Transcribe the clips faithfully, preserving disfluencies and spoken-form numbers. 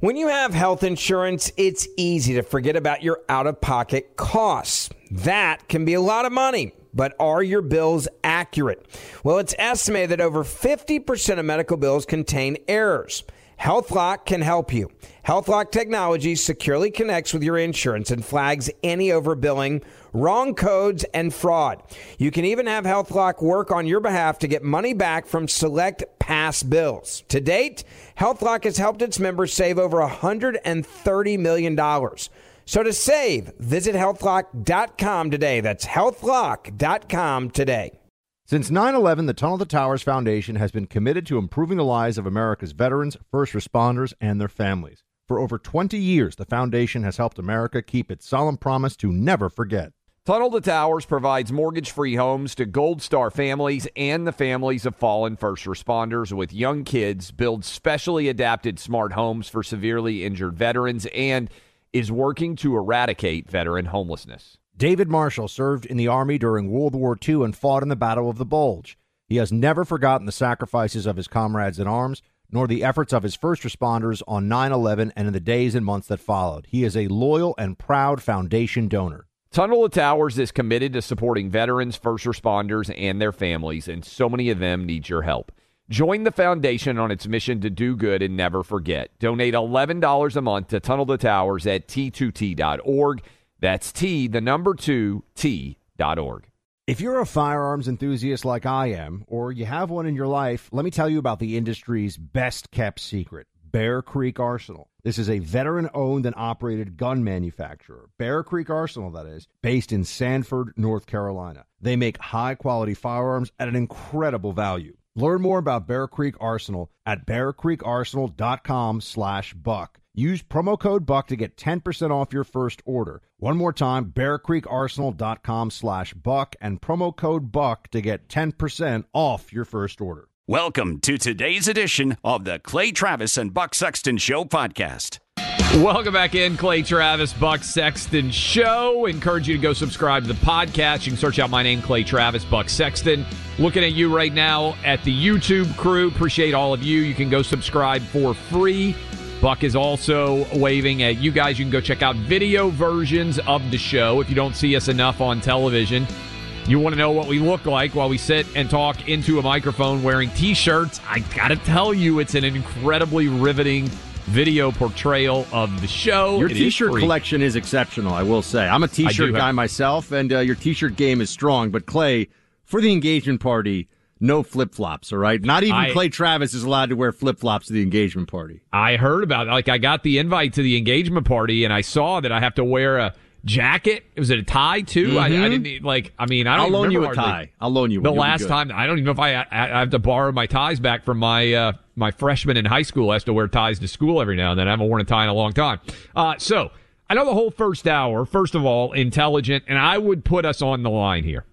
When you have health insurance, it's easy to forget about your out-of-pocket costs. That can be a lot of money, but are your bills accurate? Well, it's estimated that over fifty percent of medical bills contain errors. HealthLock can help you. HealthLock technology securely connects with your insurance and flags any overbilling, wrong codes, and fraud. You can even have HealthLock work on your behalf to get money back from select past bills. To date, HealthLock has helped its members save over one hundred thirty million dollars. So to save, visit health lock dot com today. That's health lock dot com today. Since nine eleven, the Tunnel to Towers Foundation has been committed to improving the lives of America's veterans, first responders, and their families. For over twenty years, the foundation has helped America keep its solemn promise to never forget. Tunnel to Towers provides mortgage-free homes to Gold Star families and the families of fallen first responders with young kids, builds specially adapted smart homes for severely injured veterans, and is working to eradicate veteran homelessness. David Marshall served in the Army during World War Two and fought in the Battle of the Bulge. He has never forgotten the sacrifices of his comrades in arms, nor the efforts of his first responders on nine eleven and in the days and months that followed. He is a loyal and proud foundation donor. Tunnel to Towers is committed to supporting veterans, first responders, and their families, and so many of them need your help. Join the foundation on its mission to do good and never forget. Donate eleven dollars a month to Tunnel to Towers at T two T dot org. That's T, the number two, T dot org. If you're a firearms enthusiast like I am, or you have one in your life, let me tell you about the industry's best-kept secret, Bear Creek Arsenal. This is a veteran-owned and operated gun manufacturer, Bear Creek Arsenal, that is, based in Sanford, North Carolina. They make high-quality firearms at an incredible value. Learn more about Bear Creek Arsenal at bear creek arsenal dot com slash buck. Use promo code BUCK to get ten percent off your first order. One more time, bear creek arsenal dot com slash buck and promo code BUCK to get ten percent off your first order. Welcome to today's edition of the Clay Travis and Buck Sexton Show podcast. Welcome back in, Clay Travis, Buck Sexton Show. Encourage you to go subscribe to the podcast. You can search out my name, Clay Travis, Buck Sexton. Looking at you right now at the YouTube crew. Appreciate all of you. You can go subscribe for free. Buck is also waving at you guys. You can go check out video versions of the show if you don't see us enough on television. You want to know what we look like while we sit and talk into a microphone wearing T-shirts. I got to tell you, it's an incredibly riveting video portrayal of the show. Your it T-shirt is collection is exceptional, I will say. I'm a T-shirt guy have- myself, and uh, your T-shirt game is strong. But, Clay, for the engagement party, no flip-flops, all right? Not even I, Clay Travis is allowed to wear flip-flops to the engagement party. I heard about it. Like, I got the invite to the engagement party, and I saw that I have to wear a jacket. Was it a tie, too? Mm-hmm. I, I didn't, need, like, I mean, I don't I'll loan you a hardly, tie. I'll loan you one. The You'll last time, I don't even know if I, I, I have to borrow my ties back from my uh, my freshman in high school. I have to wear ties to school every now and then. I haven't worn a tie in a long time. Uh, so, I know the whole first hour, first of all, intelligent, and I would put us on the line here.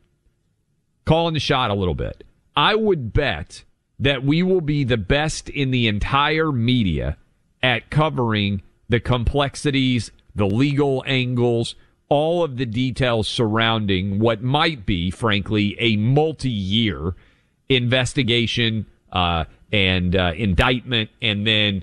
Calling the shot a little bit. I would bet that we will be the best in the entire media at covering the complexities, the legal angles, all of the details surrounding what might be, frankly, a multi-year investigation uh, and uh, indictment and then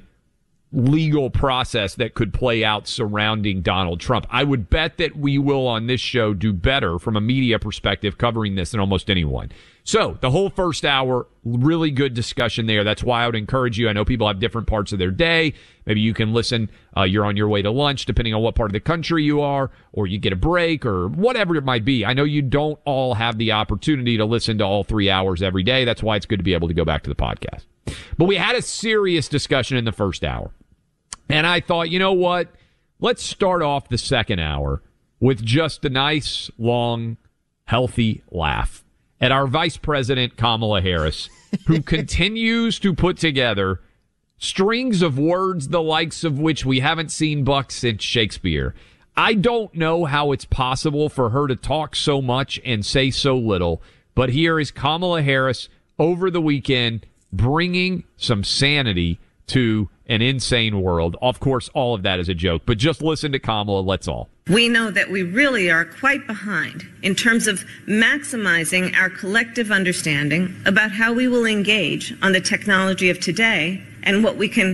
legal process that could play out surrounding Donald Trump. I would bet that we will on this show do better from a media perspective covering this than almost anyone. So the whole first hour, really good discussion there. That's why I would encourage you. I know people have different parts of their day. Maybe you can listen. Uh, you're on your way to lunch, depending on what part of the country you are, or you get a break or whatever it might be. I know you don't all have the opportunity to listen to all three hours every day. That's why it's good to be able to go back to the podcast. But we had a serious discussion in the first hour. And I thought, you know what? Let's start off the second hour with just a nice, long, healthy laugh at our Vice President, Kamala Harris, who continues to put together strings of words the likes of which we haven't seen, Buck, since Shakespeare. I don't know how it's possible for her to talk so much and say so little, but here is Kamala Harris over the weekend bringing some sanity to an insane world. Of course, all of that is a joke, but just listen to Kamala, let's all. We know that we really are quite behind in terms of maximizing our collective understanding about how we will engage on the technology of today and what we can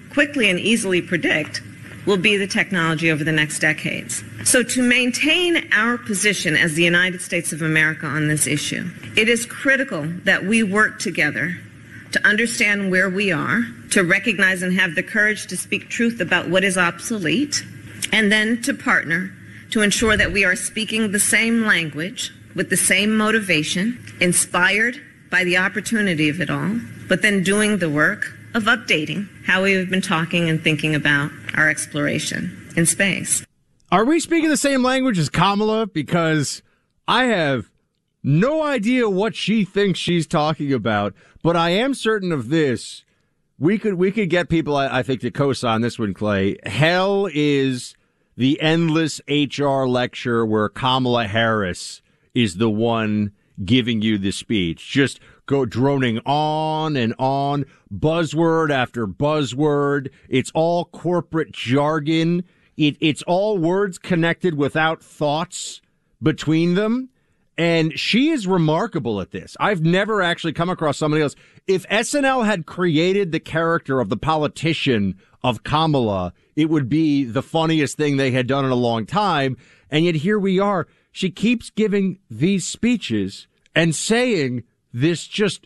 quickly and easily predict will be the technology over the next decades. So to maintain our position as the United States of America on this issue, it is critical that we work together to understand where we are, to recognize and have the courage to speak truth about what is obsolete, and then to partner to ensure that we are speaking the same language with the same motivation, inspired by the opportunity of it all, but then doing the work of updating how we have been talking and thinking about our exploration in space. Are we speaking the same language as Kamala? Because I have no idea what she thinks she's talking about, but I am certain of this. We could we could get people, I, I think, to co-sign this one, Clay. Hell is the endless H R lecture where Kamala Harris is the one giving you the speech. Just go droning on and on, buzzword after buzzword. It's all corporate jargon. It, it's all words connected without thoughts between them. And she is remarkable at this. I've never actually come across somebody else. If S N L had created the character of the politician of Kamala, it would be the funniest thing they had done in a long time. And yet here we are. She keeps giving these speeches and saying this just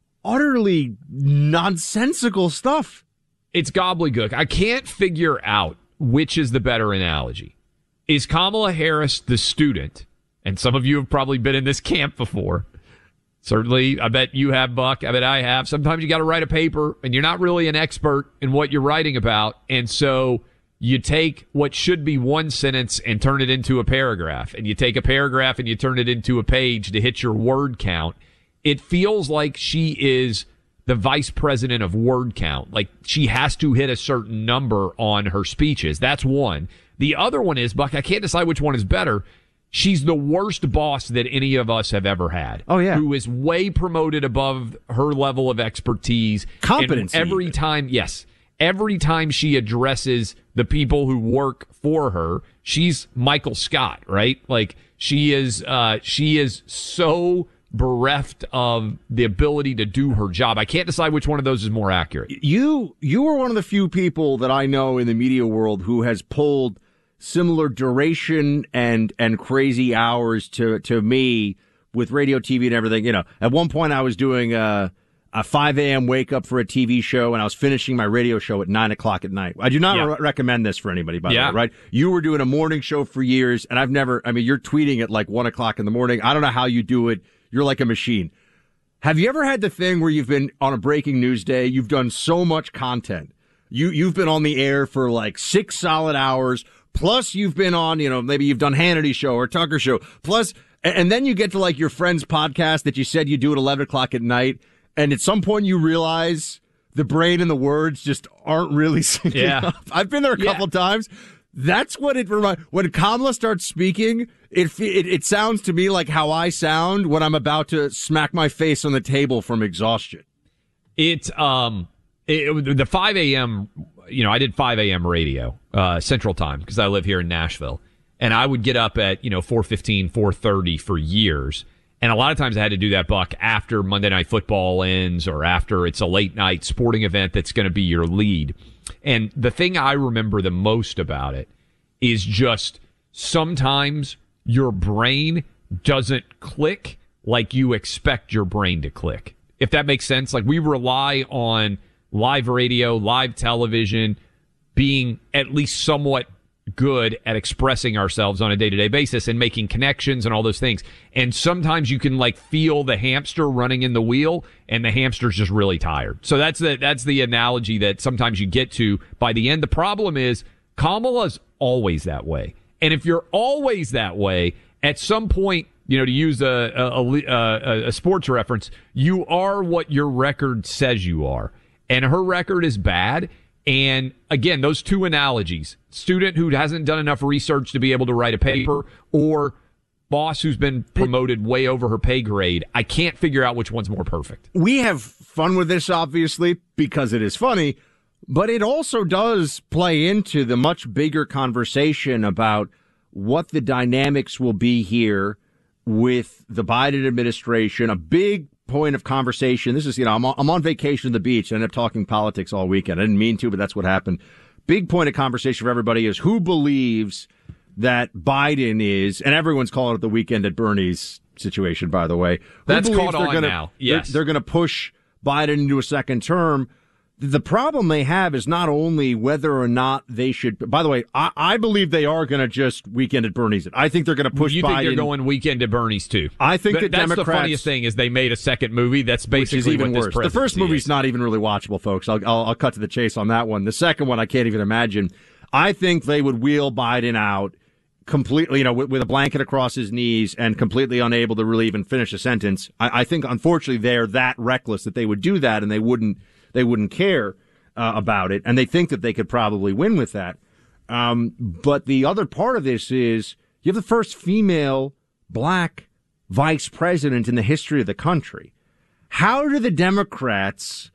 utterly nonsensical stuff. It's gobbledygook. I can't figure out which is the better analogy. Is Kamala Harris the student? And some of you have probably been in this camp before. Certainly, I bet you have, Buck. I bet I have. Sometimes you got to write a paper, and you're not really an expert in what you're writing about. And so you take what should be one sentence and turn it into a paragraph. And you take a paragraph and you turn it into a page to hit your word count. It feels like she is the vice president of word count. Like she has to hit a certain number on her speeches. That's one. The other one is, Buck, I can't decide which one is better. She's the worst boss that any of us have ever had. Oh, yeah. Who is way promoted above her level of expertise. Competency. And every time, yes, every time she addresses the people who work for her, she's Michael Scott, right? Like she is, uh, she is so bereft of the ability to do her job. I can't decide which one of those is more accurate. You, you are one of the few people that I know in the media world who has pulled similar duration and and crazy hours to to me with radio, T V, and everything. You know, at one point I was doing a, a five a.m. wake up for a T V show, and I was finishing my radio show at nine o'clock at night. I do not yeah. re- recommend this for anybody, by yeah. the way, right? You were doing a morning show for years, and I've never, I mean, you're tweeting at like one o'clock in the morning. I don't know how you do it. You're like a machine. Have you ever had the thing where you've been on a breaking news day, you've done so much content, you, you've been on the air for like six solid hours, plus you've been on, you know, maybe you've done Hannity show or Tucker show, plus, and then you get to like your friend's podcast that you said you do at eleven o'clock at night, and at some point you realize the brain and the words just aren't really syncing yeah. up. I've been there a couple yeah. times. That's what it reminds. When Kamala starts speaking, it, it it sounds to me like how I sound when I'm about to smack my face on the table from exhaustion. It's um it, the five a.m. You know, I did five a.m. radio uh, Central Time because I live here in Nashville, and I would get up at you know four fifteen, four thirty for years, and a lot of times I had to do that, Buck, after Monday Night Football ends or after it's a late night sporting event that's going to be your lead. And the thing I remember the most about it is just sometimes your brain doesn't click like you expect your brain to click. If that makes sense. Like we rely on live radio, live television being at least somewhat good at expressing ourselves on a day-to-day basis and making connections and all those things. And sometimes you can like feel the hamster running in the wheel and the hamster's just really tired. So that's the, that's the analogy that sometimes you get to by the end. The problem is Kamala's always that way. And if you're always that way, at some point, you know, to use a, a, a, a sports reference, you are what your record says you are. And her record is bad. And again, those two analogies, student who hasn't done enough research to be able to write a paper or boss who's been promoted way over her pay grade, I can't figure out which one's more perfect. We have fun with this, obviously, because it is funny, but it also does play into the much bigger conversation about what the dynamics will be here with the Biden administration. A big point of conversation. This is, you know, I'm on, I'm on vacation at the beach. I ended up talking politics all weekend. I didn't mean to, but that's what happened. Big point of conversation for everybody is who believes that Biden is, and everyone's calling it the weekend at Bernie's situation, by the way. Who That's believes caught they're on gonna, now. Yes. They're, they're going to push Biden into a second term. The problem they have is not only whether or not they should. By the way, I, I believe they are going to just weekend at Bernie's it. I think they're going to push. You Biden. think they're going weekend at Bernie's too? I think Th- the that's Democrats. the funniest thing is they made a second movie that's basically which is even what worse. this The presidency first movie's is. not even really watchable, folks. I'll, I'll I'll cut to the chase on that one. The second one, I can't even imagine. I think they would wheel Biden out completely, you know, with, with a blanket across his knees and completely unable to really even finish a sentence. I, I think, unfortunately, they're that reckless that they would do that, and they wouldn't they wouldn't care uh, about it, and they think that they could probably win with that. Um, but the other part of this is you have the first female black vice president in the history of the country. How do the Democrats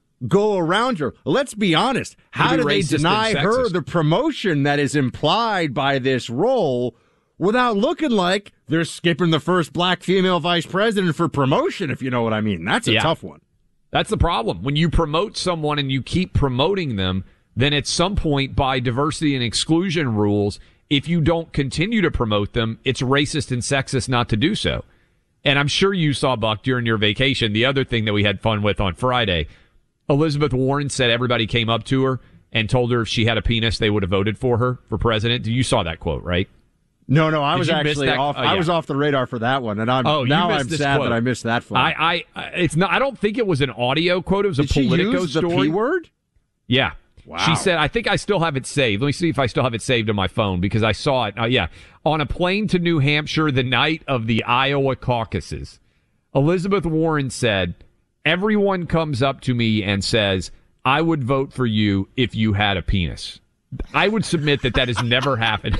go around her? Let's be honest. How do they deny her the promotion that is implied by this role without looking like they're skipping the first black female vice president for promotion, if you know what I mean? That's a Yeah. tough one. That's the problem. When you promote someone and you keep promoting them, then at some point, by diversity and exclusion rules, if you don't continue to promote them, it's racist and sexist not to do so. And I'm sure you saw, Buck, during your vacation, the other thing that we had fun with on Friday, Elizabeth Warren said everybody came up to her and told her if she had a penis, they would have voted for her for president. You saw that quote, right? No, no, I Did was you miss actually that? off. Oh, I yeah. was off the radar for that one, and I'm Oh, you now missed I'm this sad quote. that I missed that one. I, I, it's not. I don't think it was an audio quote. It was Did a she Politico use the story. P word? Yeah. Wow. She said, I think I still have it saved. Let me see if I still have it saved on my phone because I saw it. Uh, yeah. On a plane to New Hampshire the night of the Iowa caucuses, Elizabeth Warren said, everyone comes up to me and says, I would vote for you if you had a penis. I would submit that that has never happened.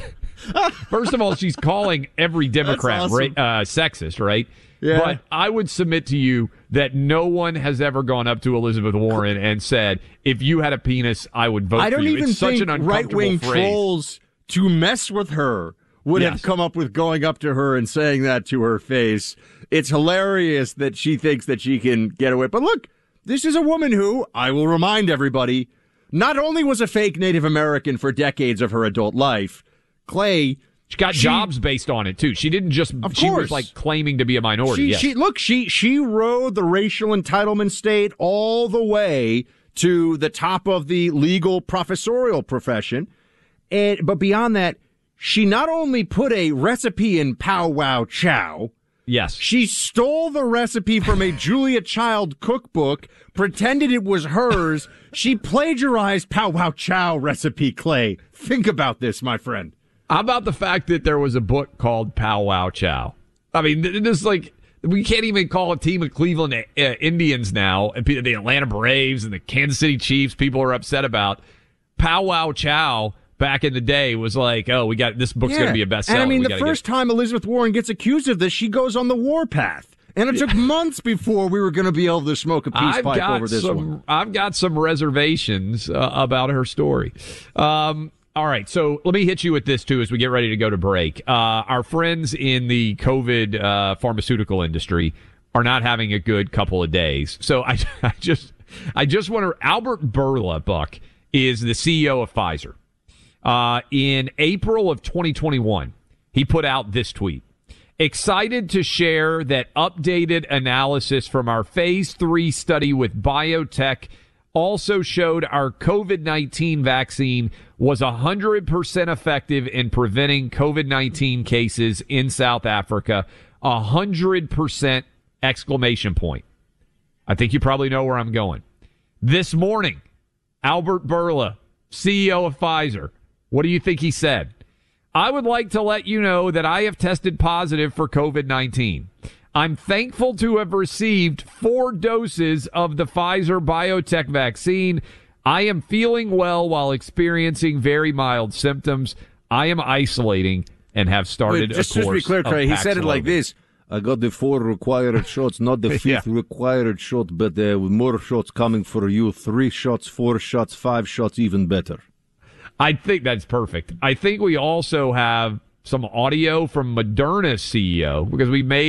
First of all, she's calling every Democrat awesome. ra- uh, sexist, right? Yeah. But I would submit to you that no one has ever gone up to Elizabeth Warren and said, if you had a penis, I would vote I don't for you. even It's such think an uncomfortable right-wing phrase. trolls to mess with her would Yes. have come up with going up to her and saying that to her face. It's hilarious that she thinks that she can get away. But look, this is a woman who, I will remind everybody, not only was a fake Native American for decades of her adult life, Clay... She got She- jobs based on it, too. She didn't just, Of she course. was like claiming to be a minority. She, yes. she look, she she rode the racial entitlement state all the way to the top of the legal professorial profession, and but beyond that, she not only put a recipe in Pow Wow Chow, yes. she stole the recipe from a Julia Child cookbook, pretended it was hers. She plagiarized Pow Wow Chow recipe. Clay, think about this, my friend. How about the fact that there was a book called Pow Wow Chow? I mean, th- this like we can't even call a team of Cleveland uh, Indians now, and the Atlanta Braves and the Kansas City Chiefs. People are upset about Pow Wow Chow. Back in the day, was like, oh, we got this book's Yeah. going to be a bestseller. And I mean, We the gotta first get- time Elizabeth Warren gets accused of this, she goes on the warpath. And it took months before we were going to be able to smoke a peace I've pipe got over this some, one. I've got some reservations uh, about her story. Um, all right, so let me hit you with this, too, as we get ready to go to break. Uh, our friends in the COVID uh, pharmaceutical industry are not having a good couple of days. So I, I just I just want to... Albert Bourla, Buck, is the C E O of Pfizer. Uh, in April of twenty twenty-one, he put out this tweet. Excited to share that updated analysis from our phase three study with biotech also showed our COVID nineteen vaccine was one hundred percent effective in preventing COVID nineteen cases in South Africa. one hundred percent exclamation point. I think you probably know where I'm going. This morning, Albert Bourla, C E O of Pfizer, what do you think he said? I would like to let you know that I have tested positive for COVID nineteen. I'm thankful to have received four doses of the Pfizer BioNTech vaccine. I am feeling well while experiencing very mild symptoms. I am isolating and have started Wait, just, a just to be course clear, of Trey, he said it like Paxlovid. this. I got the four required shots, not the fifth Yeah. required shot, but uh, more shots coming for you. Three shots, four shots, five shots, even better. I think that's perfect. I think we also have some audio from Moderna's C E O because we made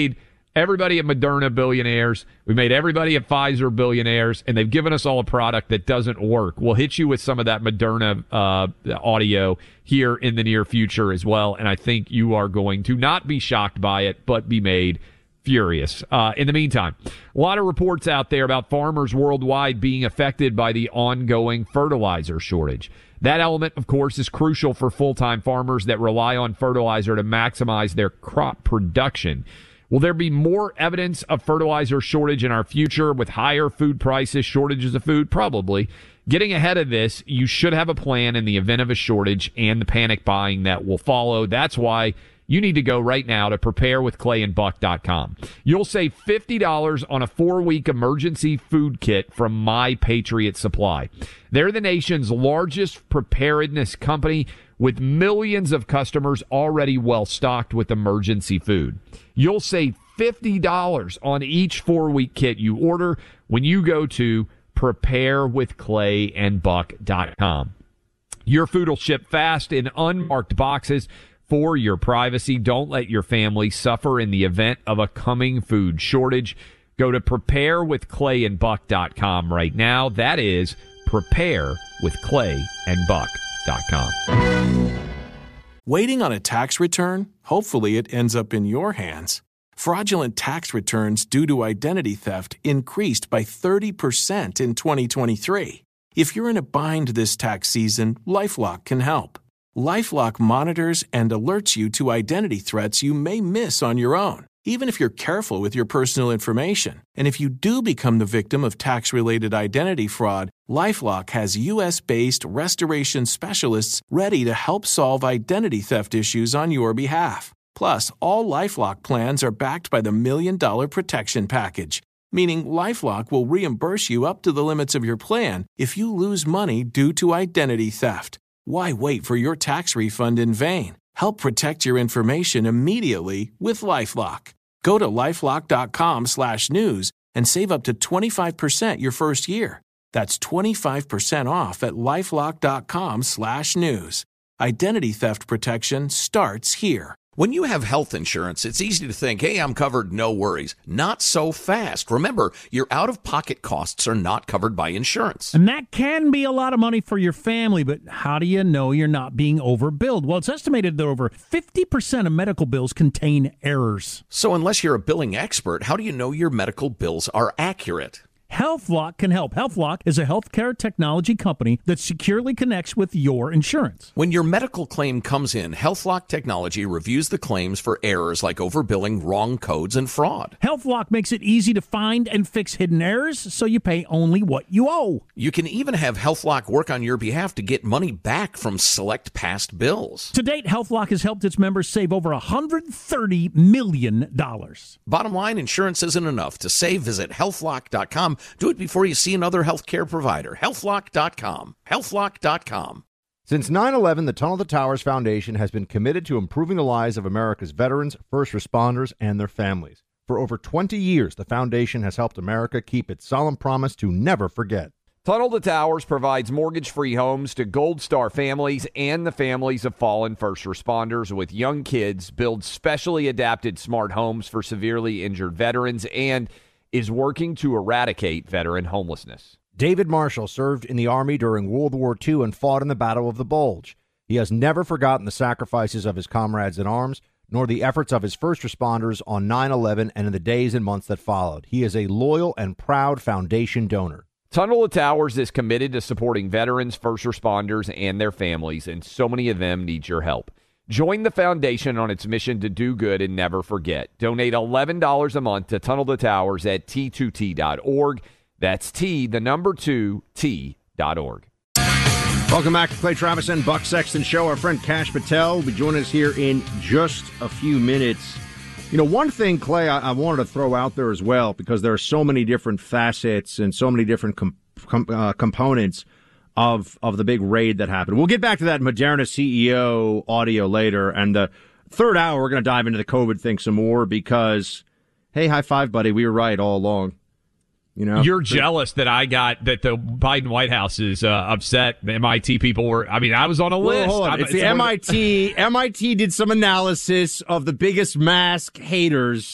everybody at Moderna billionaires. We made everybody at Pfizer billionaires, and they've given us all a product that doesn't work. We'll hit you with some of that Moderna uh, audio here in the near future as well, and I think you are going to not be shocked by it, but be made furious. Uh, in the meantime, a lot of reports out there about farmers worldwide being affected by the ongoing fertilizer shortage. That element, of course, is crucial for full-time farmers that rely on fertilizer to maximize their crop production. Will there be more evidence of fertilizer shortage in our future with higher food prices, shortages of food? Probably. Getting ahead of this, you should have a plan in the event of a shortage and the panic buying that will follow. That's why you need to go right now to prepare with clay and buck dot com. You'll save fifty dollars on a four-week emergency food kit from My Patriot Supply. They're the nation's largest preparedness company with millions of customers already well-stocked with emergency food. You'll save fifty dollars on each four-week kit you order when you go to prepare with clay and buck dot com. Your food will ship fast in unmarked boxes for your privacy. Don't let your family suffer in the event of a coming food shortage. Go to prepare with clay and buck dot com right now. That is prepare with clay and buck dot com. Waiting on a tax return? Hopefully it ends up in your hands. Fraudulent tax returns due to identity theft increased by thirty percent in twenty twenty-three. If you're in a bind this tax season, LifeLock can help. LifeLock monitors and alerts you to identity threats you may miss on your own, even if you're careful with your personal information. And if you do become the victim of tax-related identity fraud, LifeLock has U S-based restoration specialists ready to help solve identity theft issues on your behalf. Plus, all LifeLock plans are backed by the Million Dollar Protection Package, meaning LifeLock will reimburse you up to the limits of your plan if you lose money due to identity theft. Why wait for your tax refund in vain? Help protect your information immediately with LifeLock. Go to LifeLock.com slash news and save up to twenty-five percent your first year. That's twenty-five percent off at LifeLock.com slash news. Identity theft protection starts here. When you have health insurance, it's easy to think, hey, I'm covered, no worries. Not so fast. Remember, your out-of-pocket costs are not covered by insurance. And that can be a lot of money for your family, but how do you know you're not being overbilled? Well, it's estimated that over fifty percent of medical bills contain errors. So unless you're a billing expert, how do you know your medical bills are accurate? HealthLock can help. HealthLock is a healthcare technology company that securely connects with your insurance. When your medical claim comes in, HealthLock technology reviews the claims for errors like overbilling, wrong codes, and fraud. HealthLock makes it easy to find and fix hidden errors so you pay only what you owe. You can even have HealthLock work on your behalf to get money back from select past bills. To date, HealthLock has helped its members save over one hundred thirty million dollars. Bottom line, insurance isn't enough. To save, visit health lock dot com. Do it before you see another healthcare provider. health lock dot com. health lock dot com. Since nine eleven, the Tunnel to Towers Foundation has been committed to improving the lives of America's veterans, first responders, and their families. For over twenty years, the foundation has helped America keep its solemn promise to never forget. Tunnel to Towers provides mortgage-free homes to Gold Star families and the families of fallen first responders with young kids, builds specially adapted smart homes for severely injured veterans, and is working to eradicate veteran homelessness. David Marshall served in the Army during World War Two and fought in the Battle of the Bulge. He has never forgotten the sacrifices of his comrades in arms, nor the efforts of his first responders on nine eleven and in the days and months that followed. He is a loyal and proud foundation donor. Tunnel to Towers is committed to supporting veterans, first responders, and their families, and so many of them need your help. Join the foundation on its mission to do good and never forget. Donate eleven dollars a month to Tunnel to Towers at T two T dot org. That's T, the number two, T dot org. Welcome back to Clay Travis and Buck Sexton Show. Our friend Kash Patel will be joining us here in just a few minutes. You know, one thing, Clay, I, I wanted to throw out there as well, because there are so many different facets and so many different com- com- uh, components of of the big raid that happened. We'll get back to that Moderna C E O audio later. And the third hour, we're going to dive into the COVID thing some more because, hey, high five, buddy. We were right all along. You know, you're jealous that I got that the Biden White House is uh, upset. The M I T people were. I mean, I was on a well, list. Hold on. I'm, it's the M I T. M I T did some analysis of the biggest mask haters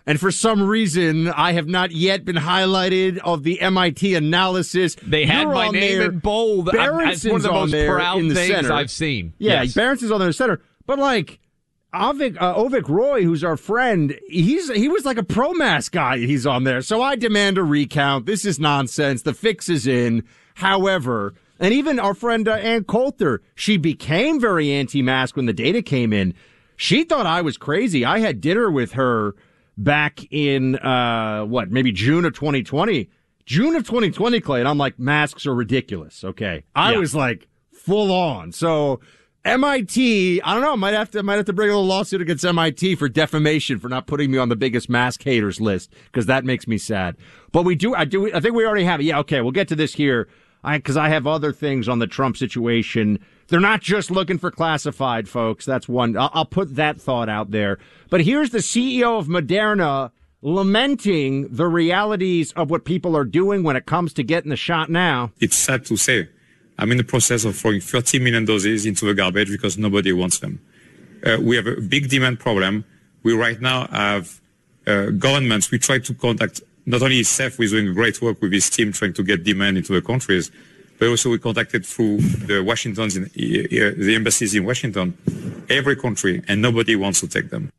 And for some reason, I have not yet been highlighted of the M I T analysis. They had You're my name there. in bold. It's one of the most proud in the things center. I've seen. Yeah, yes. Berenson's on the center. But, like, Avik, uh, Ovik Roy, who's our friend, he's he was like a pro-mask guy. He's on there. So I demand a recount. This is nonsense. The fix is in. However, and even our friend uh, Ann Coulter, she became very anti-mask when the data came in. She thought I was crazy. I had dinner with her back in, uh, what, maybe June of twenty twenty. June of twenty twenty, Clay, and I'm like, masks are ridiculous, okay? I yeah. was like, full on. So, M I T, I don't know, might have to might have to bring a little lawsuit against M I T for defamation for not putting me on the biggest mask haters list, because that makes me sad. But we do, I do, I think we already have it. Yeah, okay, we'll get to this here, because I, I have other things on the Trump situation. They're not just looking for classified, folks. That's one. I'll, I'll put that thought out there. But here's the C E O of Moderna lamenting the realities of what people are doing when it comes to getting the shot now. It's sad to say. I'm in the process of throwing thirty million doses into the garbage because nobody wants them. Uh, we have a big demand problem. We right now have uh, governments. We try to contact, not only Seth, who is doing great work with his team trying to get demand into the countries, but also we contacted through the Washingtons, in, uh, the embassies in Washington, every country, and nobody wants to take them.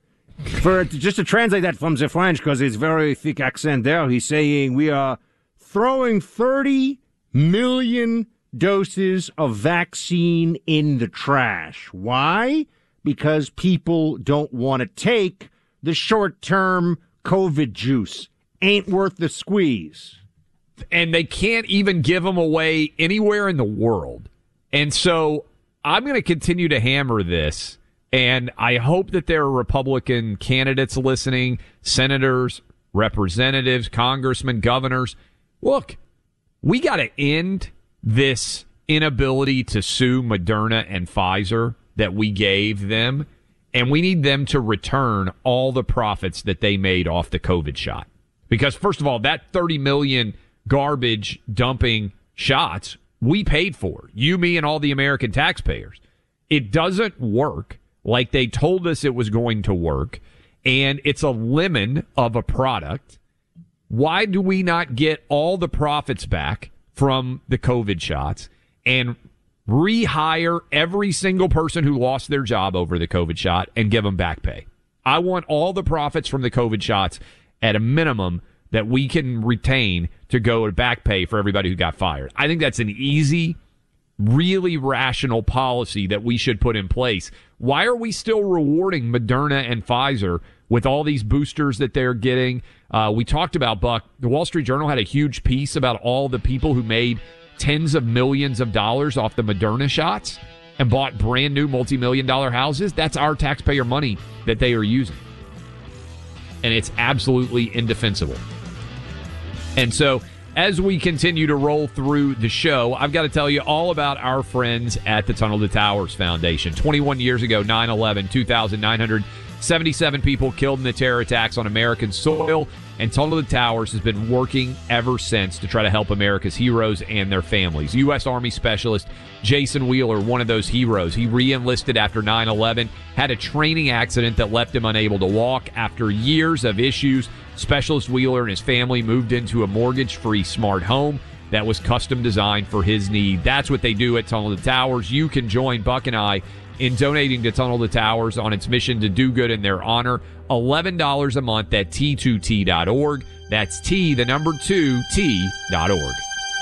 For just to translate that from the French, because it's very thick accent there, he's saying we are throwing thirty million doses of vaccine in the trash. Why? Because people don't want to take the short-term COVID juice. Ain't worth the squeeze. And they can't even give them away anywhere in the world. And so I'm going to continue to hammer this, and I hope that there are Republican candidates listening, senators, representatives, congressmen, governors. Look, we got to end this inability to sue Moderna and Pfizer that we gave them, and we need them to return all the profits that they made off the COVID shot. Because, first of all, that thirty million garbage dumping shots we paid for, you, me, and all the American taxpayers. It doesn't work like they told us it was going to work, and it's a lemon of a product. Why do we not get all the profits back from the COVID shots and rehire every single person who lost their job over the COVID shot and give them back pay? I want all the profits from the COVID shots at a minimum that we can retain to go to back pay for everybody who got fired. I think that's an easy, really rational policy that we should put in place. Why are we still rewarding Moderna and Pfizer with all these boosters that they're getting? Uh, we talked about, Buck, the Wall Street Journal had a huge piece about all the people who made tens of millions of dollars off the Moderna shots and bought brand new multi-million dollar houses. That's our taxpayer money that they are using. And it's absolutely indefensible. And so, as we continue to roll through the show, I've got to tell you all about our friends at the Tunnel to Towers Foundation. twenty-one years ago, nine eleven, two thousand nine hundred seventy-seven people killed in the terror attacks on American soil, and Tunnel to Towers has been working ever since to try to help America's heroes and their families. U S. Army Specialist Jason Wheeler, one of those heroes. He re-enlisted after nine eleven, had a training accident that left him unable to walk. After years of issues, Specialist Wheeler and his family moved into a mortgage-free smart home that was custom designed for his need. That's what they do at Tunnel to Towers. You can join Buck and I in donating to Tunnel to Towers on its mission to do good in their honor. eleven dollars a month at T two T dot org. That's T, the number two, T dot org.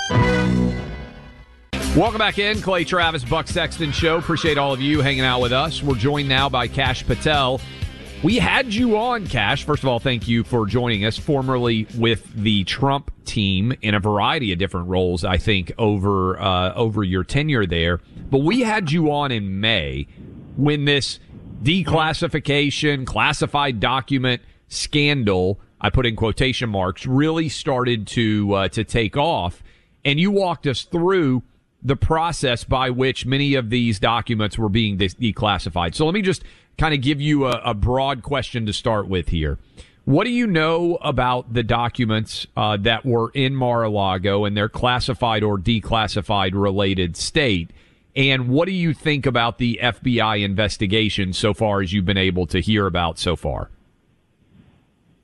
Welcome back in. Clay Travis, Buck Sexton Show. Appreciate all of you hanging out with us. We're joined now by Kash Patel. We had you on, Kash. First of all, thank you for joining us, formerly with the Trump team in a variety of different roles, I think, over uh, over your tenure there. But we had you on in May when this declassification, classified document scandal, I put in quotation marks, really started to uh, to take off. And you walked us through the process by which many of these documents were being de- declassified. So let me just kind of give you a, a broad question to start with here. What do you know about the documents uh, that were in Mar-a-Lago and their classified or declassified related state? And what do you think about the F B I investigation so far as you've been able to hear about so far?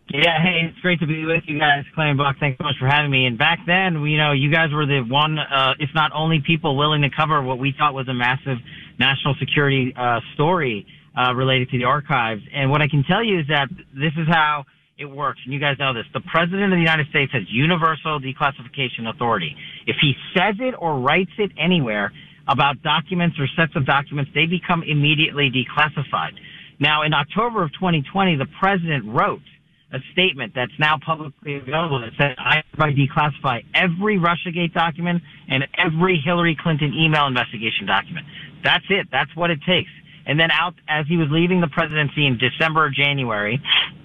Yeah, hey, it's great to be with you guys, Clay and Buck. Thanks so much for having me. And back then, you know, you guys were the one, uh, if not only people willing to cover what we thought was a massive national security uh, story uh, related to the archives. And what I can tell you is that this is how it works, and you guys know this. The President of the United States has universal declassification authority. If he says it or writes it anywhere about documents or sets of documents, they become immediately declassified. Now, in October of twenty twenty, the President wrote a statement that's now publicly available that says, I hereby declassify every Russiagate document and every Hillary Clinton email investigation document. That's it. That's what it takes. And then out, as he was leaving the presidency in December or January,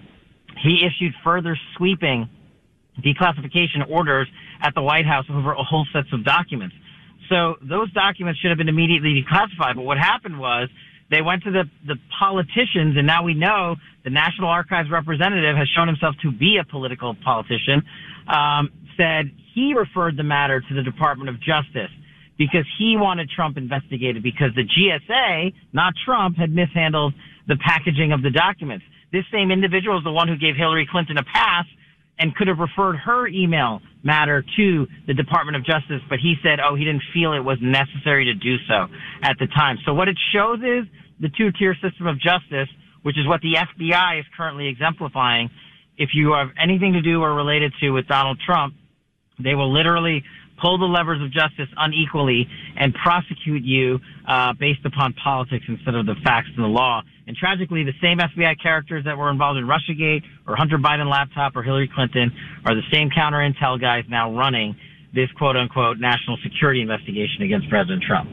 he issued further sweeping declassification orders at the White House over a whole sets of documents. So those documents should have been immediately declassified. But what happened was they went to the, the politicians, and now we know the National Archives representative has shown himself to be a political politician, um, said he referred the matter to the Department of Justice because he wanted Trump investigated because the G S A, not Trump, had mishandled the packaging of the documents. This same individual is the one who gave Hillary Clinton a pass and could have referred her email matter to the Department of Justice, but he said, oh, he didn't feel it was necessary to do so at the time. So what it shows is the two-tier system of justice, which is what the F B I is currently exemplifying. If you have anything to do or related to with Donald Trump, they will literally pull the levers of justice unequally and prosecute you uh, based upon politics instead of the facts and the law. And tragically, the same F B I characters that were involved in Russiagate or Hunter Biden laptop or Hillary Clinton are the same counter intel guys now running this quote-unquote national security investigation against President Trump.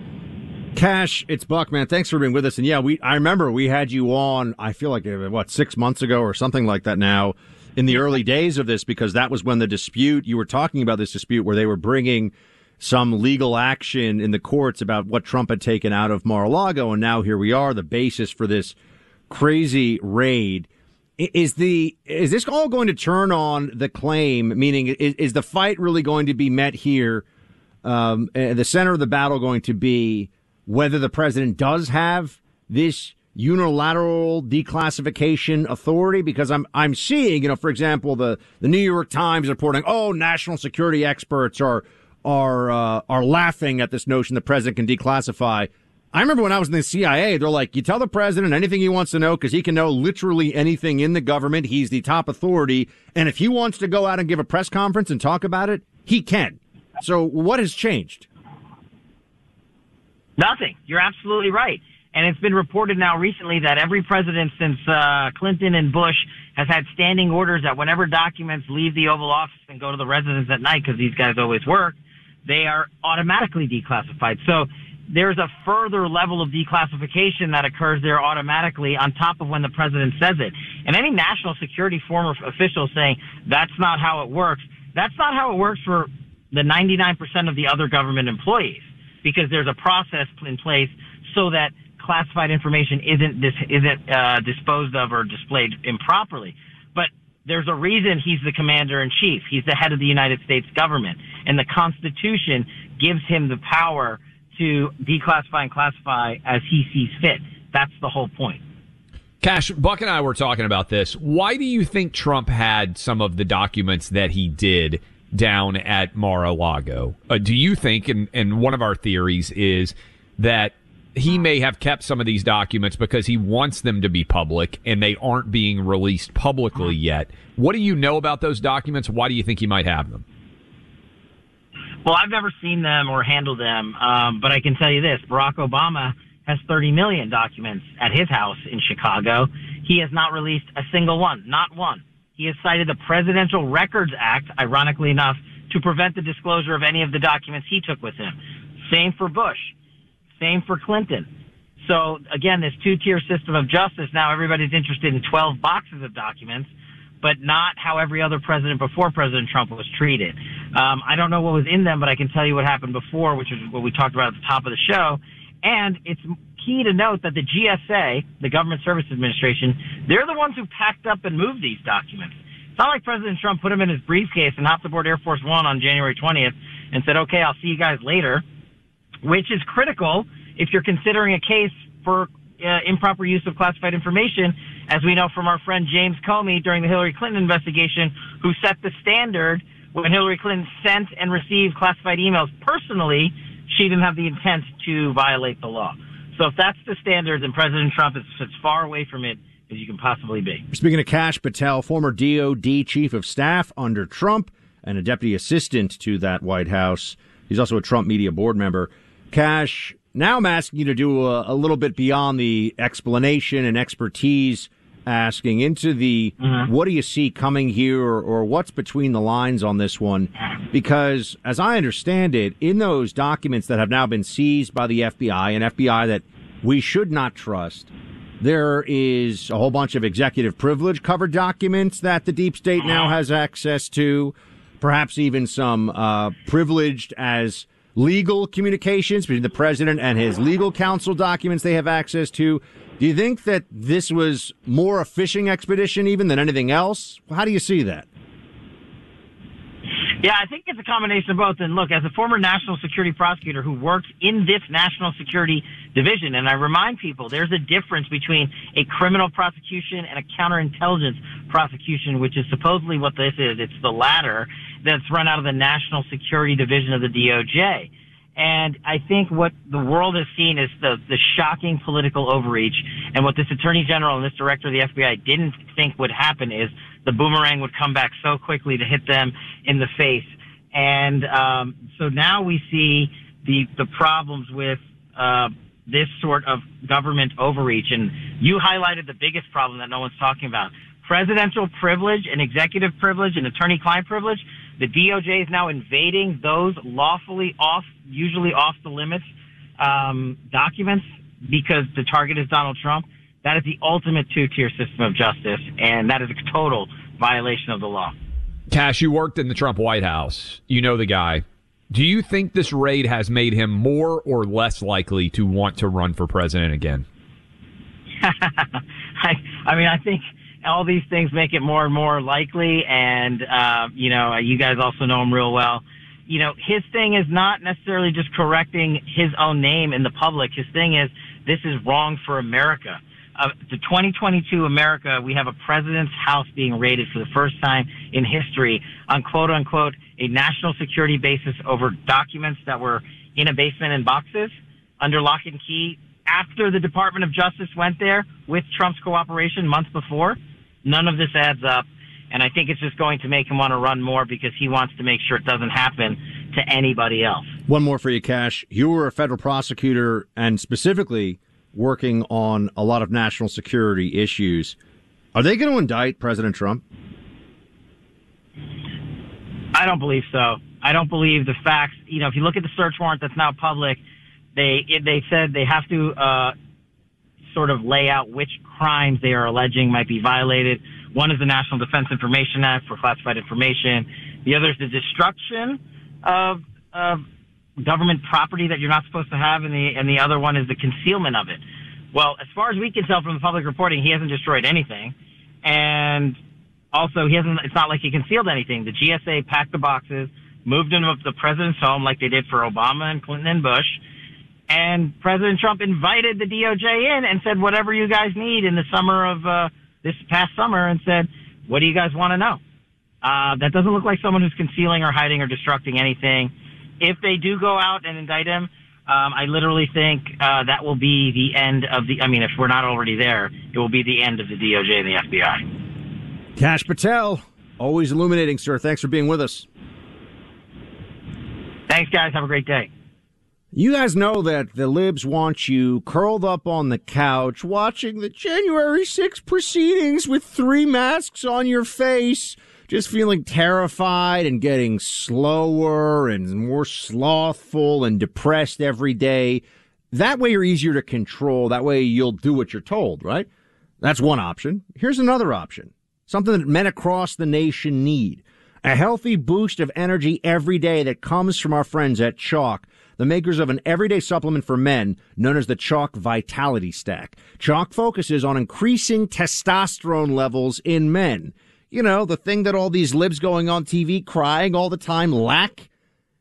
Cash, it's Buck, man. Thanks for being with us. And yeah, we I remember we had you on, I feel like, what, six months ago or something like that now, in the early days of this, because that was when the dispute, you were talking about this dispute where they were bringing some legal action in the courts about what Trump had taken out of Mar-a-Lago, and now here we are, the basis for this crazy raid. Is the is this all going to turn on the claim, meaning is, is the fight really going to be met here, um, the center of the battle going to be whether the president does have this unilateral declassification authority? Because I'm I'm seeing, you know, for example, the, the New York Times reporting, oh, national security experts are are uh, are laughing at this notion the president can declassify. I remember when I was in the C I A, they're like, you tell the president anything he wants to know because he can know literally anything in the government. He's the top authority. And if he wants to go out and give a press conference and talk about it, he can. So what has changed? Nothing. You're absolutely right. And it's been reported now recently that every president since uh, Clinton and Bush has had standing orders that whenever documents leave the Oval Office and go to the residence at night, because these guys always work, they are automatically declassified. So there's a further level of declassification that occurs there automatically on top of when the president says it. And any national security former official saying that's not how it works, that's not how it works for the ninety-nine percent of the other government employees, because there's a process in place so that classified information isn't dis- isn't uh, disposed of or displayed improperly. But there's a reason he's the commander-in-chief. He's the head of the United States government. And the Constitution gives him the power to declassify and classify as he sees fit. That's the whole point. Cash, Buck and I were talking about this. Why do you think Trump had some of the documents that he did down at Mar-a-Lago? Uh, do you think, and, and one of our theories is that he may have kept some of these documents because he wants them to be public and they aren't being released publicly yet. What do you know about those documents? Why do you think he might have them? Well, I've never seen them or handled them, um, but I can tell you this. Barack Obama has thirty million documents at his house in Chicago. He has not released a single one, not one. He has cited the Presidential Records Act, ironically enough, to prevent the disclosure of any of the documents he took with him. Same for Bush. Same for Clinton. So, again, this two-tier system of justice, now everybody's interested in twelve boxes of documents, but not how every other president before President Trump was treated. Um, I don't know what was in them, but I can tell you what happened before, which is what we talked about at the top of the show. And it's key to note that the G S A, the Government Services Administration, they're the ones who packed up and moved these documents. It's not like President Trump put them in his briefcase and hopped aboard Air Force One on January twentieth and said, okay, I'll see you guys later, which is critical if you're considering a case for uh, improper use of classified information, as we know from our friend James Comey during the Hillary Clinton investigation, who set the standard when Hillary Clinton sent and received classified emails personally. She didn't have the intent to violate the law. So if that's the standard, then President Trump is as far away from it as you can possibly be. Speaking of Kash Patel, former D O D chief of staff under Trump and a deputy assistant to that White House. He's also a Trump media board member. Kash, now I'm asking you to do a, a little bit beyond the explanation and expertise, asking into the mm-hmm. what do you see coming here, or, or what's between the lines on this one? Because as I understand it, in those documents that have now been seized by the F B I, an F B I that we should not trust, there is a whole bunch of executive privilege covered documents that the deep state now has access to, perhaps even some uh, privileged as legal communications between the president and his legal counsel documents they have access to. Do you think that this was more a fishing expedition even than anything else? How do you see that? Yeah, I think it's a combination of both. And look, as a former national security prosecutor who worked in this national security division, and I remind people there's a difference between a criminal prosecution and a counterintelligence prosecution, which is supposedly what this is. It's the latter that's run out of the national security division of the D O J. And I think what the world has seen is the, the shocking political overreach. And what this attorney general and this director of the F B I didn't think would happen is the boomerang would come back so quickly to hit them in the face. And um, so now we see the the problems with uh, this sort of government overreach. And you highlighted the biggest problem that no one's talking about. Presidential privilege and executive privilege and attorney-client privilege. The D O J is now invading those lawfully off, usually off the limits um, documents because the target is Donald Trump. That is the ultimate two-tier system of justice, and that is a total violation of the law. Kash, you worked in the Trump White House. You know the guy. Do you think this raid has made him more or less likely to want to run for president again? I, I mean, I think all these things make it more and more likely, and, uh, you know, you guys also know him real well. You know, his thing is not necessarily just correcting his own name in the public. His thing is, this is wrong for America. Uh, the twenty twenty-two America, we have a president's house being raided for the first time in history on quote-unquote a national security basis over documents that were in a basement in boxes under lock and key after the Department of Justice went there with Trump's cooperation months before. None of this adds up, and I think it's just going to make him want to run more because he wants to make sure it doesn't happen to anybody else. One more for you, Kash. You were a federal prosecutor and specifically working on a lot of national security issues. Are they going to indict President Trump? I don't believe so. I don't believe the facts. You know, if you look at the search warrant that's now public, they they said they have to uh, sort of lay out which crimes they are alleging might be violated. One is the National Defense Information Act for classified information. The other is the destruction of of government property that you're not supposed to have, and the and the other one is the concealment of it. Well, as far as we can tell from the public reporting, he hasn't destroyed anything, and also he hasn't. It's not like he concealed anything. The G S A packed the boxes, moved him up to the president's home like they did for Obama and Clinton and Bush, and President Trump invited the D O J in and said, "Whatever you guys need," in the summer of uh, this past summer, and said, "What do you guys want to know?" Uh, that doesn't look like someone who's concealing or hiding or destructing anything. If they do go out and indict him, um, I literally think uh, that will be the end of the, I mean, if we're not already there, it will be the end of the D O J and the F B I. Kash Patel, always illuminating, sir. Thanks for being with us. Thanks, guys. Have a great day. You guys know that the libs want you curled up on the couch watching the January sixth proceedings with three masks on your face, just feeling terrified and getting slower and more slothful and depressed every day. That way you're easier to control. That way you'll do what you're told, right? That's one option. Here's another option. Something that men across the nation need. A healthy boost of energy every day that comes from our friends at Chalk, the makers of an everyday supplement for men known as the Chalk Vitality Stack. Chalk focuses on increasing testosterone levels in men. You know, the thing that all these libs going on T V crying all the time lack.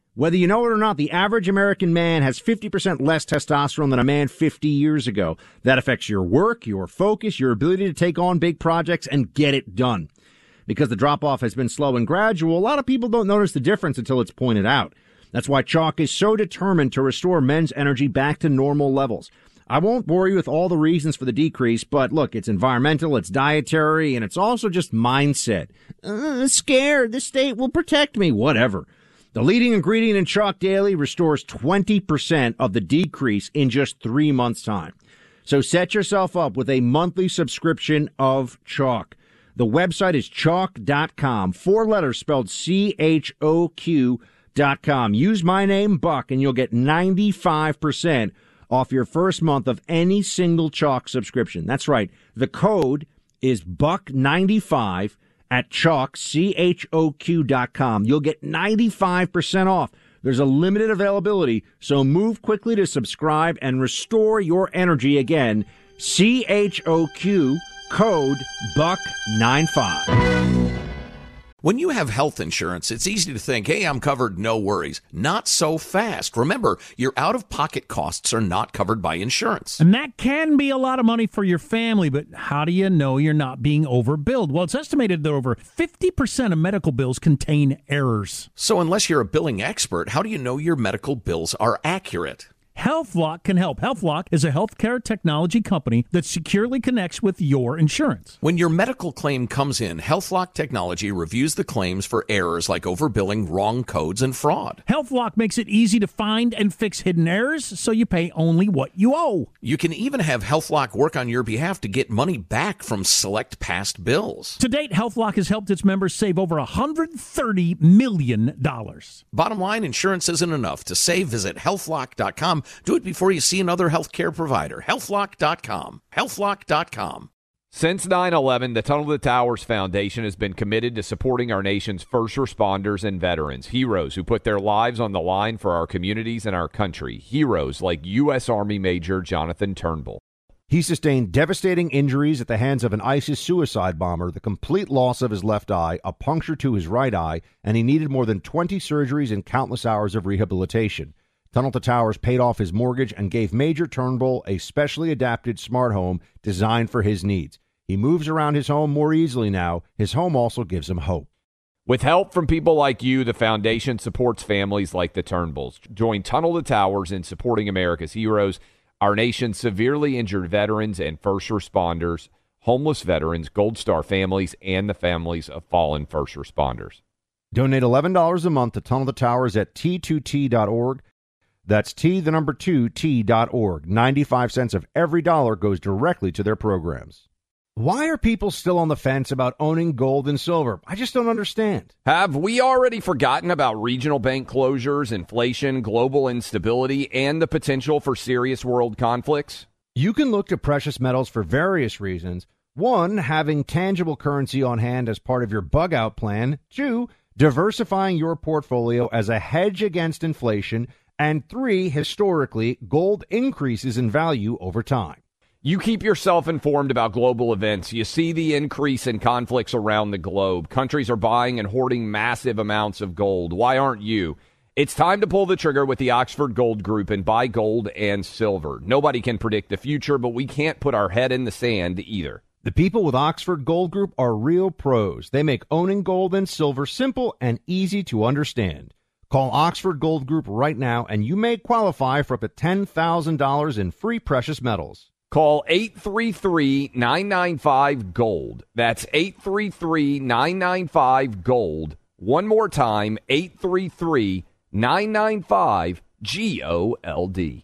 Whether you know it or not, the average American man has fifty percent less testosterone than a man fifty years ago. That affects your work, your focus, your ability to take on big projects and get it done. Because the drop-off has been slow and gradual, a lot of people don't notice the difference until it's pointed out. That's why Chalk is so determined to restore men's energy back to normal levels. I won't bore you with all the reasons for the decrease, but look, it's environmental, it's dietary, and it's also just mindset. Uh, scared, the state will protect me, whatever. The leading ingredient in Chalk Daily restores twenty percent of the decrease in just three months' time. So set yourself up with a monthly subscription of Chalk. The website is chalk dot com, four letters spelled C H O Q dot com. Use my name, Buck, and you'll get ninety-five percent off your first month of any single Chalk subscription. That's right. The code is buck ninety-five at chalk, C H O Q dot com. You'll get ninety-five percent off. There's a limited availability, so move quickly to subscribe and restore your energy again. C H O Q, code buck ninety-five. When you have health insurance, it's easy to think, hey, I'm covered, no worries. Not so fast. Remember, your out-of-pocket costs are not covered by insurance. And that can be a lot of money for your family, but how do you know you're not being overbilled? Well, it's estimated that over fifty percent of medical bills contain errors. So unless you're a billing expert, how do you know your medical bills are accurate? HealthLock can help. HealthLock is a healthcare technology company that securely connects with your insurance. When your medical claim comes in, HealthLock Technology reviews the claims for errors like overbilling, wrong codes, and fraud. HealthLock makes it easy to find and fix hidden errors so you pay only what you owe. You can even have HealthLock work on your behalf to get money back from select past bills. To date, HealthLock has helped its members save over one hundred thirty million dollars. Bottom line, insurance isn't enough. To save, visit health lock dot com. Do it before you see another healthcare provider. health lock dot com. health lock dot com. Since nine eleven, the Tunnel to Towers Foundation has been committed to supporting our nation's first responders and veterans, heroes who put their lives on the line for our communities and our country, heroes like U S. Army Major Jonathan Turnbull. He sustained devastating injuries at the hands of an ISIS suicide bomber, the complete loss of his left eye, a puncture to his right eye, and he needed more than twenty surgeries and countless hours of rehabilitation. Tunnel to Towers paid off his mortgage and gave Major Turnbull a specially adapted smart home designed for his needs. He moves around his home more easily now. His home also gives him hope. With help from people like you, the foundation supports families like the Turnbulls. Join Tunnel to Towers in supporting America's heroes, our nation's severely injured veterans and first responders, homeless veterans, Gold Star families, and the families of fallen first responders. Donate eleven dollars a month to Tunnel to Towers at T two T dot org. That's T, the number two, T dot org. ninety-five cents of every dollar goes directly to their programs. Why are people still on the fence about owning gold and silver? I just don't understand. Have we already forgotten about regional bank closures, inflation, global instability, and the potential for serious world conflicts? You can look to precious metals for various reasons. One, having tangible currency on hand as part of your bug-out plan. Two, diversifying your portfolio as a hedge against inflation. And three, historically, gold increases in value over time. You keep yourself informed about global events. You see the increase in conflicts around the globe. Countries are buying and hoarding massive amounts of gold. Why aren't you? It's time to pull the trigger with the Oxford Gold Group and buy gold and silver. Nobody can predict the future, but we can't put our head in the sand either. The people with Oxford Gold Group are real pros. They make owning gold and silver simple and easy to understand. Call Oxford Gold Group right now, and you may qualify for up to ten thousand dollars in free precious metals. Call eight three three, nine nine five, GOLD. That's eight three three, nine nine five, GOLD. One more time, eight three three, nine nine five, G O L D.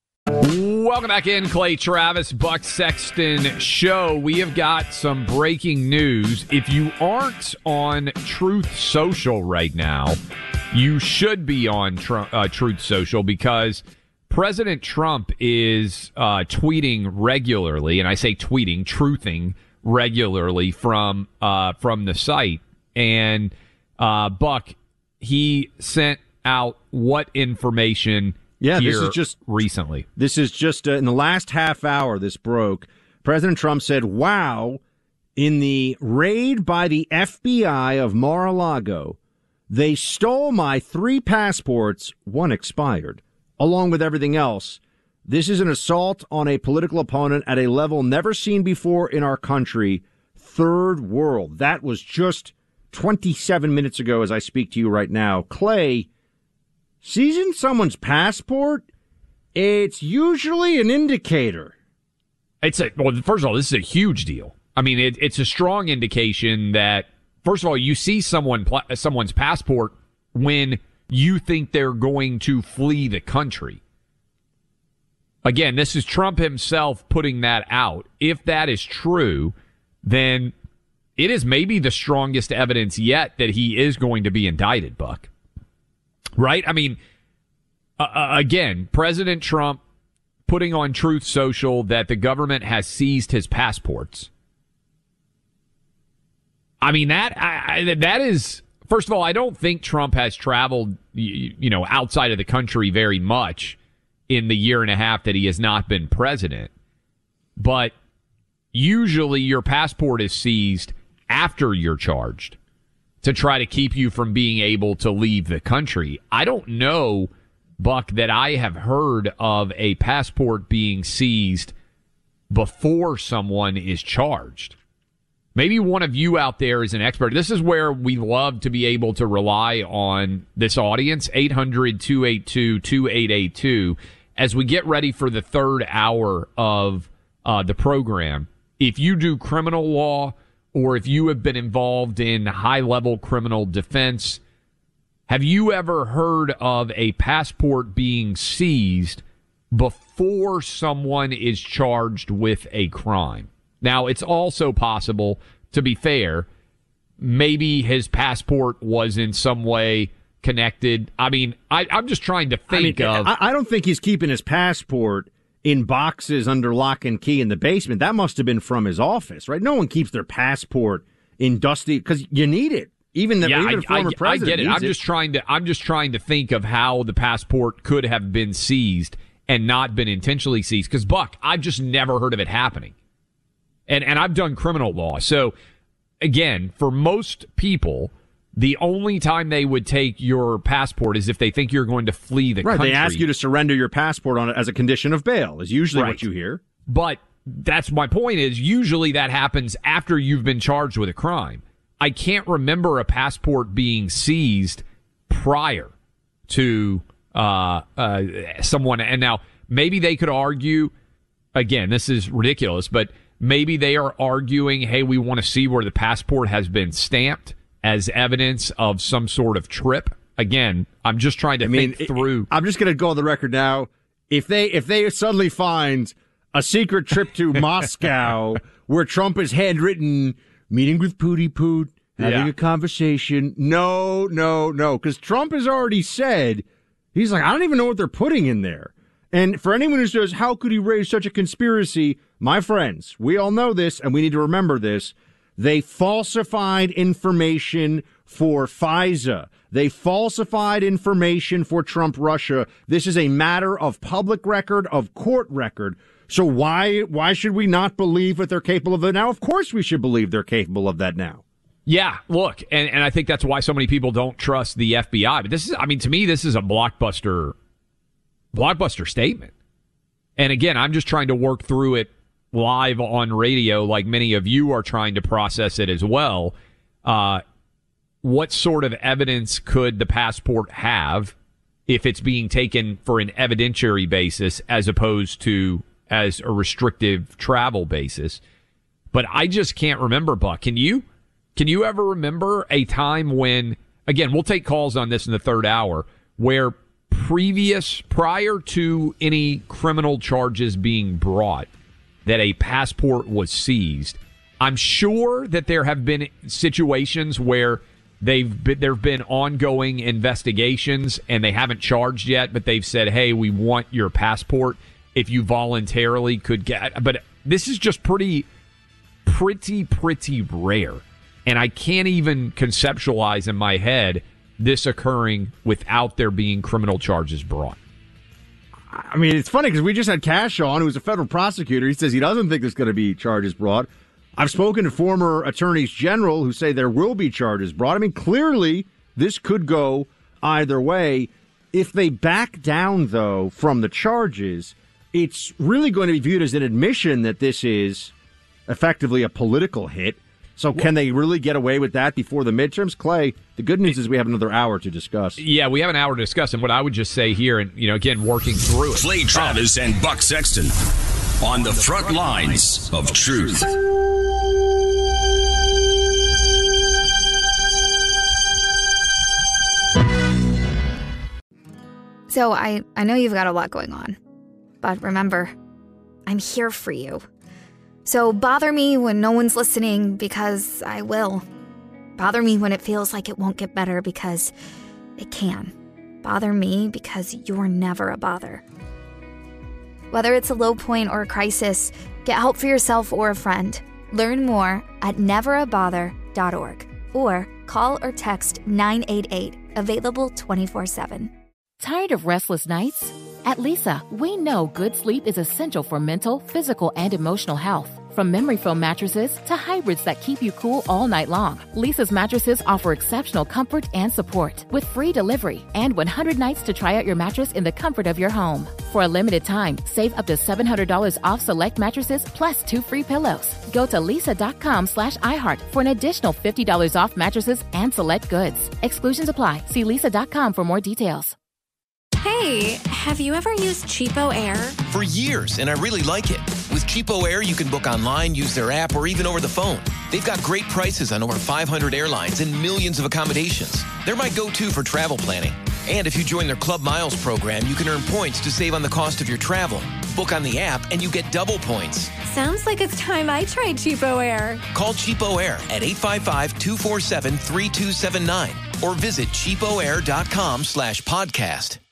Welcome back in, Clay Travis, Buck Sexton Show. We have got some breaking news. If you aren't on Truth Social right now, you should be on tr- uh, Truth Social because President Trump is uh, tweeting regularly, and I say tweeting, truthing regularly from uh, from the site. And uh, Buck, he sent out what information? Yeah, here this is just recently. This is just uh, in the last half hour. This broke. President Trump said, "Wow, in the raid by the F B I of Mar-a-Lago, They stole my three passports, one expired, along with everything else. This is an assault on a political opponent at a level never seen before in our country. Third world. That was just twenty-seven minutes ago as I speak to you right now. Clay, seizing someone's passport, it's usually an indicator. It's a, well, first of all, this is a huge deal. I mean, it, it's a strong indication that, first of all, you see someone someone's passport when you think they're going to flee the country. Again, this is Trump himself putting that out. If that is true, then it is maybe the strongest evidence yet that he is going to be indicted, Buck. Right? I mean, uh, again, President Trump putting on Truth Social that the government has seized his passports. I mean, that I, I, that is, first of all, I don't think Trump has traveled, you, you know, outside of the country very much in the year and a half that he has not been president. But usually your passport is seized after you're charged to try to keep you from being able to leave the country. I don't know, Buck, that I have heard of a passport being seized before someone is charged. Maybe one of you out there is an expert. This is where we love to be able to rely on this audience, eight hundred, two eight two, two eight eight two, as we get ready for the third hour of uh, the program. If you do criminal law or if you have been involved in high-level criminal defense, have you ever heard of a passport being seized before someone is charged with a crime? Now, it's also possible, to be fair, maybe his passport was in some way connected. I mean, I, I'm just trying to think I mean, of... I, I don't think he's keeping his passport in boxes under lock and key in the basement. That must have been from his office, right? No one keeps their passport in dusty, because you need it. Even the, yeah, even I, the former I, president I get it. needs I'm just trying to. I'm just trying to think of how the passport could have been seized and not been intentionally seized. Because Buck, I've just never heard of it happening, and and I've done criminal law. So again, for most people, the only time they would take your passport is if they think you're going to flee the right, country. They ask you to surrender your passport on it as a condition of bail. Is usually Right. what you hear. But that's my point. Is usually that happens after you've been charged with a crime. I can't remember a passport being seized prior to uh, uh, someone. And now maybe they could argue, again, this is ridiculous, but maybe they are arguing, hey, we want to see where the passport has been stamped as evidence of some sort of trip. Again, I'm just trying to I mean, think through. I'm just going to go on the record now. If they if they suddenly find a secret trip to Moscow where Trump is handwritten meeting with Pootie Poot, having Yeah. a conversation. No, no, no. Because Trump has already said, he's like, I don't even know what they're putting in there. And for anyone who says, how could he raise such a conspiracy? My friends, we all know this, and we need to remember this. They falsified information for FISA. They falsified information for Trump Russia. This is a matter of public record, of court record. So why why should we not believe that they're capable of it now? Of course we should believe they're capable of that now. Yeah, look, and, and I think that's why so many people don't trust the F B I. But this is, I mean, to me, this is a blockbuster, blockbuster statement. And again, I'm just trying to work through it live on radio, like many of you are trying to process it as well. Uh, what sort of evidence could the passport have if it's being taken for an evidentiary basis as opposed to as a restrictive travel basis? But I just can't remember, Buck. Can you? Can you ever remember a time when, again, we'll take calls on this in the third hour, where previous, prior to any criminal charges being brought, that a passport was seized? I'm sure that there have been situations where they've been, there have been ongoing investigations and they haven't charged yet, but they've said, hey, we want your passport if you voluntarily could get. But this is just pretty, pretty, pretty rare. And I can't even conceptualize in my head this occurring without there being criminal charges brought. I mean, it's funny because we just had Cash on, who's a federal prosecutor. He says he doesn't think there's going to be charges brought. I've spoken to former attorneys general who say there will be charges brought. I mean, clearly this could go either way. If they back down, though, from the charges, it's really going to be viewed as an admission that this is effectively a political hit. So can they really get away with that before the midterms? Clay, the good news is we have another hour to discuss. Yeah, we have an hour to discuss. And what I would just say here, and, you know, again, working through it. Clay Travis and Buck Sexton on the front lines of truth. So I, I know you've got a lot going on. But remember, I'm here for you. So bother me when no one's listening, because I will. Bother me when it feels like it won't get better, because it can. Bother me because you're never a bother. Whether it's a low point or a crisis, get help for yourself or a friend. Learn more at never a bother dot org or call or text nine eight eight, available twenty-four seven. Tired of restless nights? At Leesa, we know good sleep is essential for mental, physical, and emotional health. From memory foam mattresses to hybrids that keep you cool all night long, Leesa's mattresses offer exceptional comfort and support with free delivery and one hundred nights to try out your mattress in the comfort of your home. For a limited time, save up to seven hundred dollars off select mattresses plus two free pillows. Go to leesa.com slash iHeart for an additional fifty dollars off mattresses and select goods. Exclusions apply. See leesa dot com for more details. Hey, have you ever used Cheapo Air? For years, and I really like it. With Cheapo Air, you can book online, use their app, or even over the phone. They've got great prices on over five hundred airlines and millions of accommodations. They're my go-to for travel planning. And if you join their Club Miles program, you can earn points to save on the cost of your travel. Book on the app, and you get double points. Sounds like it's time I tried Cheapo Air. Call Cheapo Air at eight five five, two four seven, three two seven nine or visit cheapoair.com slash podcast.